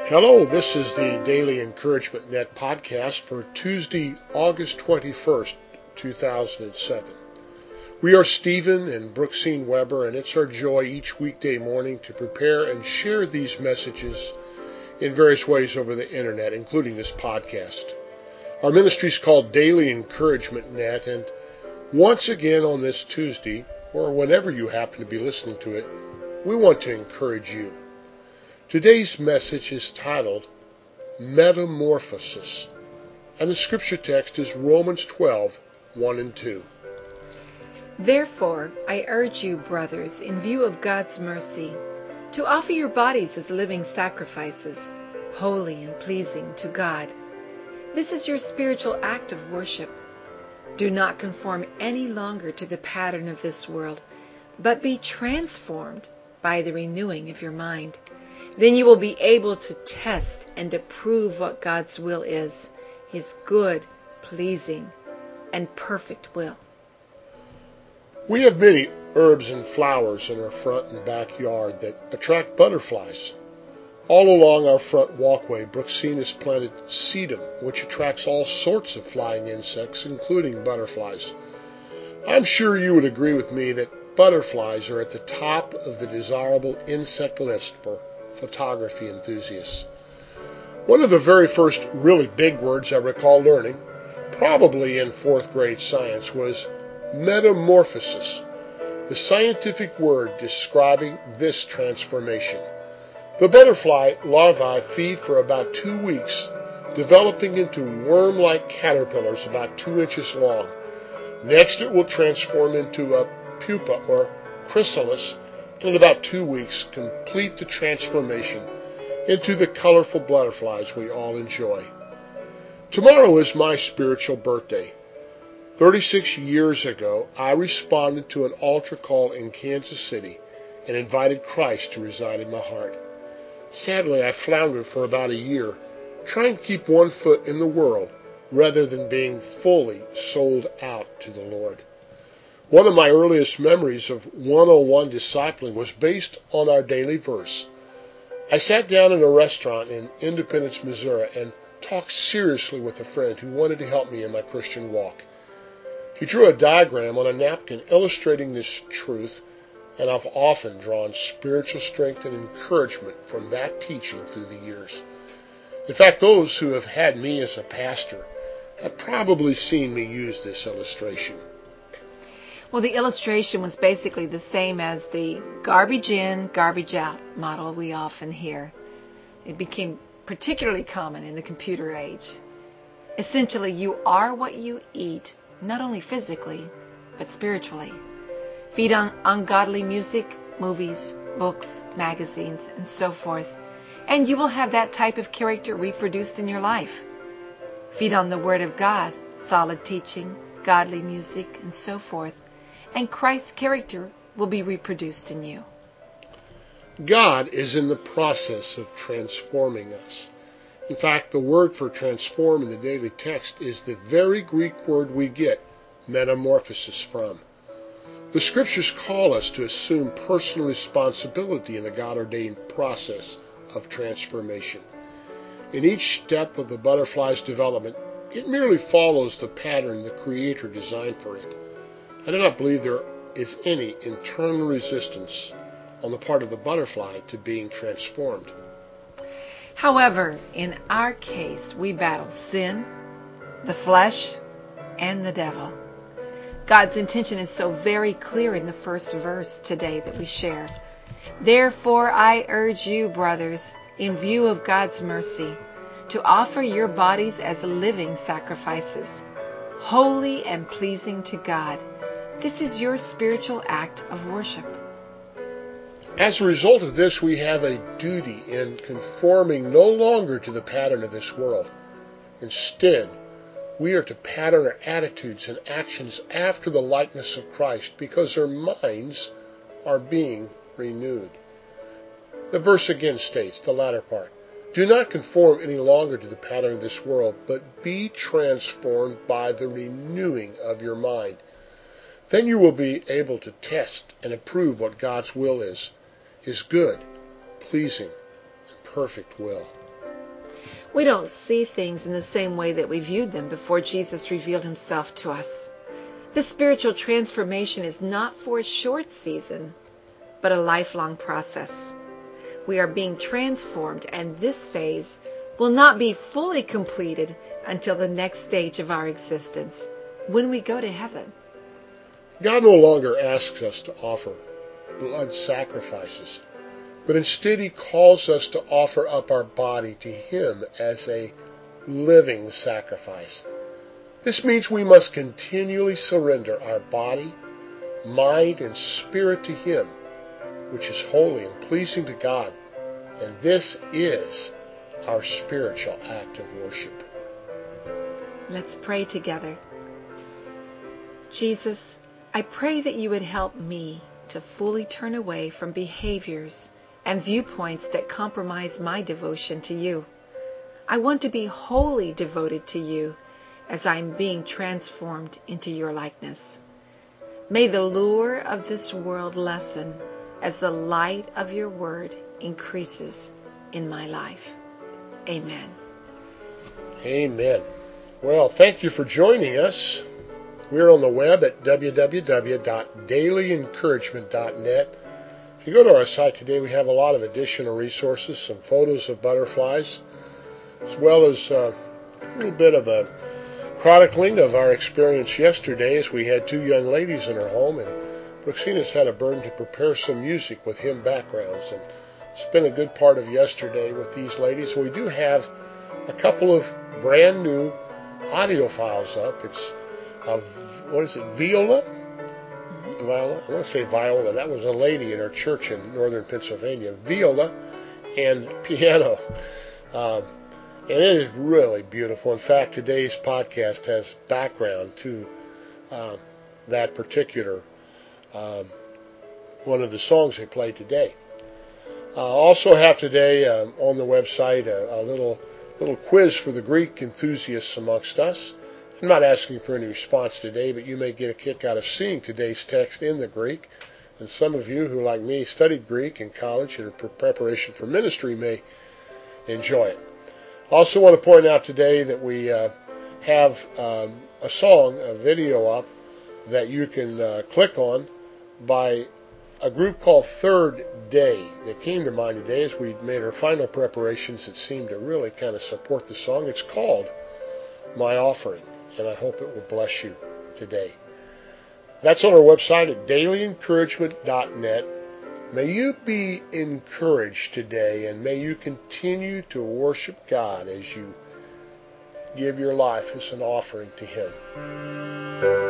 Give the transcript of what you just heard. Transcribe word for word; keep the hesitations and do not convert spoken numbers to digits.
Hello, this is the Daily Encouragement Net podcast for Tuesday, August twenty-first, two thousand seven. We are Stephen and Brooksine Weber, and it's our joy each weekday morning to prepare and share these messages in various ways over the internet, including this podcast. Our ministry is called Daily Encouragement Net, and once again on this Tuesday, or whenever you happen to be listening to it, we want to encourage you. Today's message is titled Metamorphosis, and the scripture text is Romans twelve, one and two. Therefore, I urge you, brothers, in view of God's mercy, to offer your bodies as living sacrifices, holy and pleasing to God. This is your spiritual act of worship. Do not conform any longer to the pattern of this world, but be transformed by the renewing of your mind. Then you will be able to test and approve what God's will is, His good, pleasing, and perfect will. We have many herbs and flowers in our front and backyard that attract butterflies. All along our front walkway, Brooksine has planted sedum, which attracts all sorts of flying insects, including butterflies. I'm sure you would agree with me that butterflies are at the top of the desirable insect list for photography enthusiasts. One of the very first really big words I recall learning, probably in fourth grade science, was metamorphosis, the scientific word describing this transformation. The butterfly larvae feed for about two weeks, developing into worm-like caterpillars about two inches long. Next, it will transform into a pupa or chrysalis, and in about two weeks complete the transformation into the colorful butterflies we all enjoy. Tomorrow is my spiritual birthday. thirty-six years ago, I responded to an altar call in Kansas City and invited Christ to reside in my heart. Sadly, I floundered for about a year, trying to keep one foot in the world rather than being fully sold out to the Lord. One of my earliest memories of one oh one discipling was based on our daily verse. I sat down in a restaurant in Independence, Missouri, and talked seriously with a friend who wanted to help me in my Christian walk. He drew a diagram on a napkin illustrating this truth, and I've often drawn spiritual strength and encouragement from that teaching through the years. In fact, those who have had me as a pastor have probably seen me use this illustration. Well, the illustration was basically the same as the garbage in, garbage out model we often hear. It became particularly common in the computer age. Essentially, you are what you eat, not only physically, but spiritually. Feed on ungodly music, movies, books, magazines, and so forth, and you will have that type of character reproduced in your life. Feed on the Word of God, solid teaching, godly music, and so forth, and Christ's character will be reproduced in you. God is in the process of transforming us. In fact, the word for transform in the daily text is the very Greek word we get metamorphosis from. The scriptures call us to assume personal responsibility in the God-ordained process of transformation. In each step of the butterfly's development, it merely follows the pattern the Creator designed for it. I do not believe there is any internal resistance on the part of the butterfly to being transformed. However, in our case, we battle sin, the flesh, and the devil. God's intention is so very clear in the first verse today that we share. Therefore, I urge you, brothers, in view of God's mercy, to offer your bodies as living sacrifices, holy and pleasing to God. This is your spiritual act of worship. As a result of this, we have a duty in conforming no longer to the pattern of this world. Instead, we are to pattern our attitudes and actions after the likeness of Christ because our minds are being renewed. The verse again states, the latter part, do not conform any longer to the pattern of this world, but be transformed by the renewing of your mind. Then you will be able to test and approve what God's will is, His good, pleasing, and perfect will. We don't see things in the same way that we viewed them before Jesus revealed himself to us. This spiritual transformation is not for a short season, but a lifelong process. We are being transformed, and this phase will not be fully completed until the next stage of our existence, when we go to heaven. God no longer asks us to offer blood sacrifices, but instead he calls us to offer up our body to him as a living sacrifice. This means we must continually surrender our body, mind, and spirit to him, which is holy and pleasing to God. And this is our spiritual act of worship. Let's pray together. Jesus, I pray that you would help me to fully turn away from behaviors and viewpoints that compromise my devotion to you. I want to be wholly devoted to you as I'm being transformed into your likeness. May the lure of this world lessen as the light of your word increases in my life. Amen. Amen. Well, thank you for joining us. We're on the web at w w w dot daily encouragement dot net. If you go to our site today, we have a lot of additional resources, some photos of butterflies, as well as uh, a little bit of a chronicling of our experience yesterday as we had two young ladies in our home, and Brooksina's had a burden to prepare some music with hymn backgrounds, and spent a good part of yesterday with these ladies. We do have a couple of brand new audio files up. It's uh, what is it, Viola? Viola? I want to say Viola. That was a lady in our church in northern Pennsylvania. Viola and piano. Um, and it is really beautiful. In fact, today's podcast has background to uh, that particular um, one of the songs they played today. Uh, also have today um, on the website a, a little little quiz for the Greek enthusiasts amongst us. I'm not asking for any response today, but you may get a kick out of seeing today's text in the Greek. And some of you who, like me, studied Greek in college and in preparation for ministry may enjoy it. I also want to point out today that we uh, have um, a song, a video up that you can uh, click on by a group called Third Day that came to mind today as we made our final preparations that seemed to really kind of support the song. It's called My Offering, and I hope it will bless you today. That's on our website at daily encouragement dot net. May you be encouraged today, and may you continue to worship God as you give your life as an offering to him.